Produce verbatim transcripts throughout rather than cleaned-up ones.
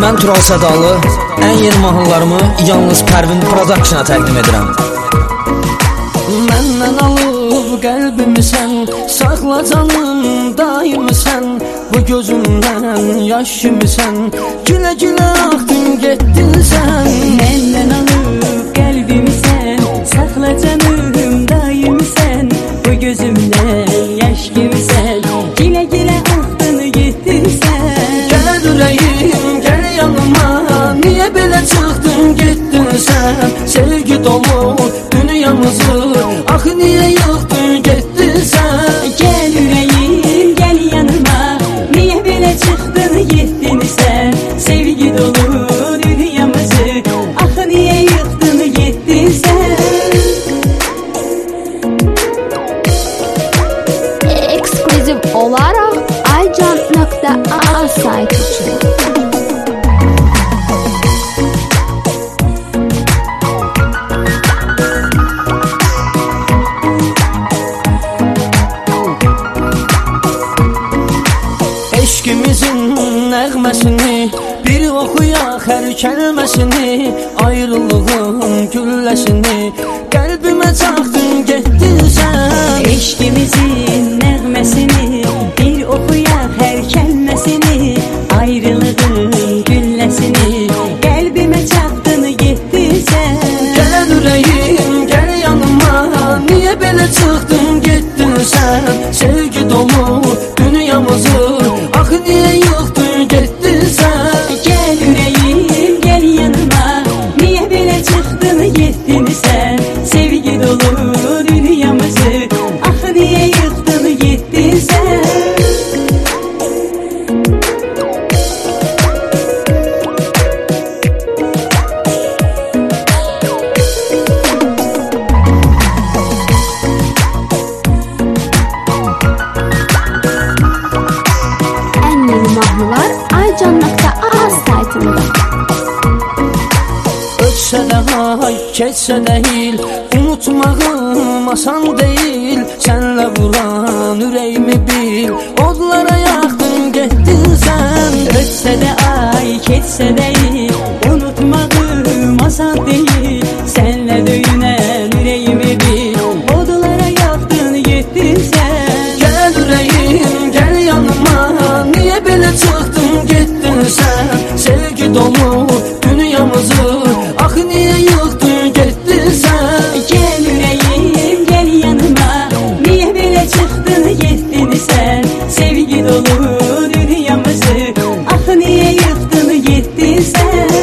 Mən Tural Sədalı, ən yeni mahnılarımı yalnız Pərvin Production'a təqdim edirəm. Məndən alıb qəlbimi sən, saxla canım daimi sən, bu gözümdən yaş kimi sən, gülə gülə axdın getdin sən. Məndən alıb qəlbimi sən, saxla canım daimi sən, bu gözümdən yaş kimi sən, gülə gülə axdın getdin sən. Gəl ürəyim, gəl yanıma, niyə belə çıxdın getdin sən? Sevgi dolu dünyamızı, axı niyə yıxdın getdin sən? Gəl ürəyim, gəl yanıma, niyə belə çıxdın getdin sən? Sevgi dolu dünyamızı, axı niyə yıxdın getdin sən? Eksklüziv olaraq aycan nöqtə a saytı üçün. Eşqimizin nəğməsini bir oxuyaq hər kəlməsini, ayrılığın gülləsini qəlbimə çaxdın getdin sən. Eşqimizin nəğməsini bir oxuyaq hər kəlməsini, ayrılığın gülləsini qəlbimə çaxdın getdin sən. Gəl ürəyim, gəl yanıma, niyə belə çıxdın getdin sən? Sevgi dolu dünyamızı, axı niyə yıxdın getdin sən? Gəl ürəyim, gəl yanıma, niyə belə çıxdın getdin sən? Sevgi dolu dünyamızı, axı niyə yıxdın getdin sən? Ən yeni mahnılar aycan nöqtə a saytında. Ötsə də ay, keçsə də il, unutmağım asan deyil. Sənlə vuran ürəyimi bil, odlara yaxdın getdin sən. Ötsə də ay, keçsə də il, unutmağım asan deyil. Sənlə döyünən ürəyimi bil, odlara yaxdın getdin sən. Gəl ürəyim, gəl yanıma, niyə belə çıxdın getdin sən? Sevgi dolu dünyamızı, axı niyə yıxdın getdin sən? Gəl ürəyim, gəl yanıma, niyə belə çıxdın getdin sən? Sevgi dolu dünyamızı, axı niyə yıxdın getdin sən?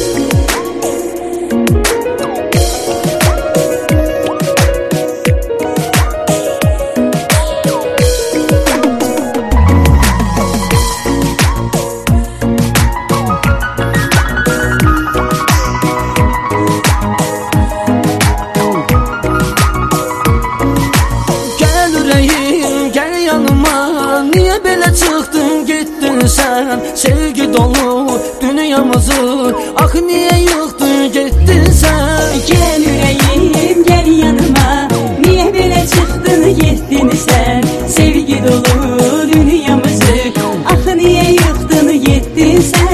Gəl ürəyim, gəl yanıma, niyə belə çıxdın getdin sən? Sevgi dolu dünyamızı, axı niyə yıxdın getdin sən? Gəl ürəyim, gəl yanıma, niyə belə çıxdın getdin sən? Sevgi dolu dünyamızı, axı niyə yıxdın getdin sən?